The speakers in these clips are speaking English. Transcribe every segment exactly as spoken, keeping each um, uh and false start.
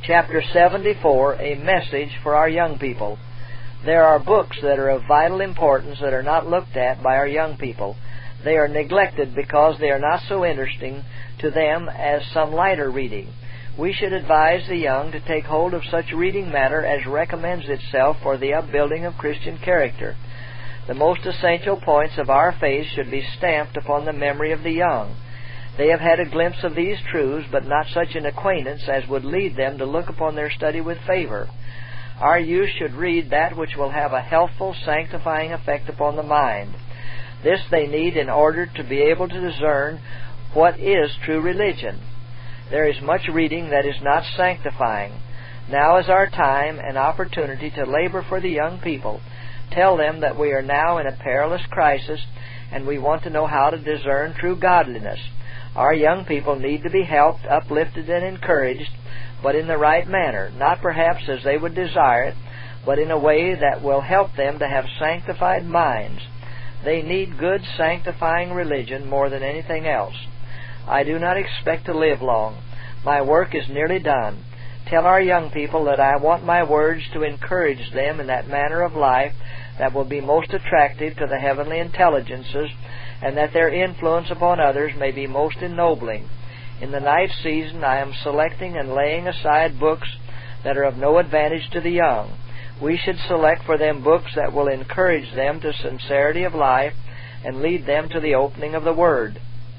Chapter seventy-four, A Message for Our Young People. There are books that are of vital importance that are not looked at by our young people. They are neglected because they are not so interesting to them as some lighter reading. We should advise the young to take hold of such reading matter as recommends itself for the upbuilding of Christian character. The most essential points of our faith should be stamped upon the memory of the young. They have had a glimpse of these truths, but not such an acquaintance as would lead them to look upon their study with favor. Our youth should read that which will have a healthful, sanctifying effect upon the mind. This they need in order to be able to discern what is true religion. There is much reading that is not sanctifying. Now is our time and opportunity to labor for the young people. Tell them that we are now in a perilous crisis, and we want to know how to discern true godliness. Our young people need to be helped, uplifted, and encouraged, but in the right manner, not perhaps as they would desire it, but in a way that will help them to have sanctified minds. They need good, sanctifying religion more than anything else. I do not expect to live long. My work is nearly done. Tell our young people that I want my words to encourage them in that manner of life that will be most attractive to the heavenly intelligences, and that their influence upon others may be most ennobling. In the night season I am selecting and laying aside books that are of no advantage to the young. We should select for them books that will encourage them to sincerity of life and lead them to the opening of the Word.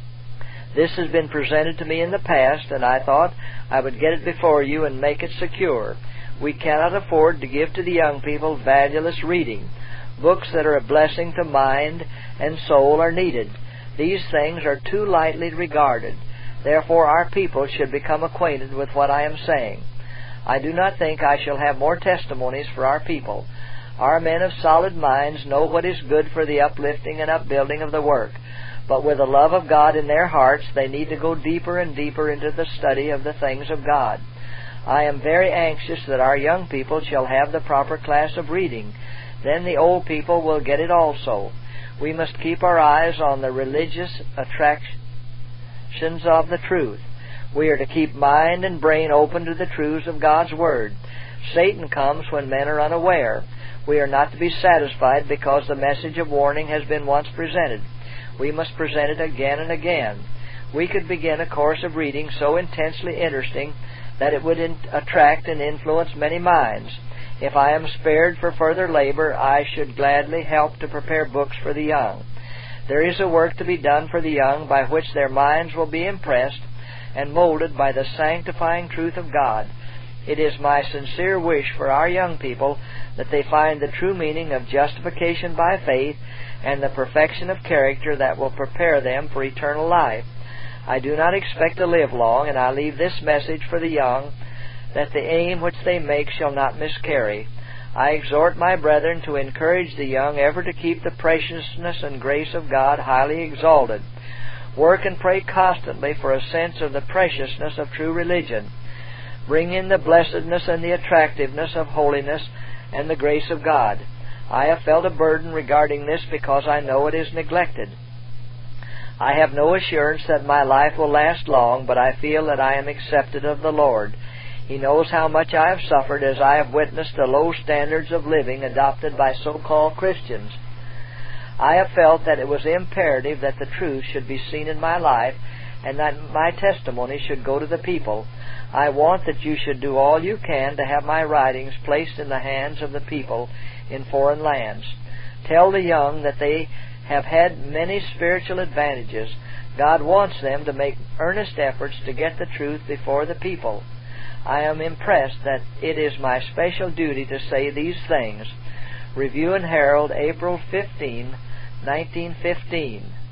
This has been presented to me in the past, and I thought I would get it before you and make it secure. We cannot afford to give to the young people valueless reading. Books that are a blessing to mind and soul are needed. These things are too lightly regarded. Therefore our people should become acquainted with what I am saying. I do not think I shall have more testimonies for our people. Our men of solid minds know what is good for the uplifting and upbuilding of the work, but with the love of God in their hearts they need to go deeper and deeper into the study of the things of God. I am very anxious that our young people shall have the proper class of reading. Then the old people will get it also. We must keep our eyes on the religious attractions of the truth. We are to keep mind and brain open to the truths of God's Word. Satan comes when men are unaware. We are not to be satisfied because the message of warning has been once presented. We must present it again and again. We could begin a course of reading so intensely interesting that it would in- attract and influence many minds. If I am spared for further labor, I should gladly help to prepare books for the young. There is a work to be done for the young by which their minds will be impressed and molded by the sanctifying truth of God. It is my sincere wish for our young people that they find the true meaning of justification by faith and the perfection of character that will prepare them for eternal life. I do not expect to live long, and I leave this message for the young, that the aim which they make shall not miscarry. I exhort my brethren to encourage the young ever to keep the preciousness and grace of God highly exalted. Work and pray constantly for a sense of the preciousness of true religion. Bring in the blessedness and the attractiveness of holiness and the grace of God. I have felt a burden regarding this because I know it is neglected. I have no assurance that my life will last long, but I feel that I am accepted of the Lord. He knows how much I have suffered as I have witnessed the low standards of living adopted by so-called Christians. I have felt that it was imperative that the truth should be seen in my life and that my testimony should go to the people. I want that you should do all you can to have my writings placed in the hands of the people in foreign lands. Tell the young that they have had many spiritual advantages. God wants them to make earnest efforts to get the truth before the people. I am impressed that it is my special duty to say these things. Review and Herald, April fifteenth, nineteen fifteen.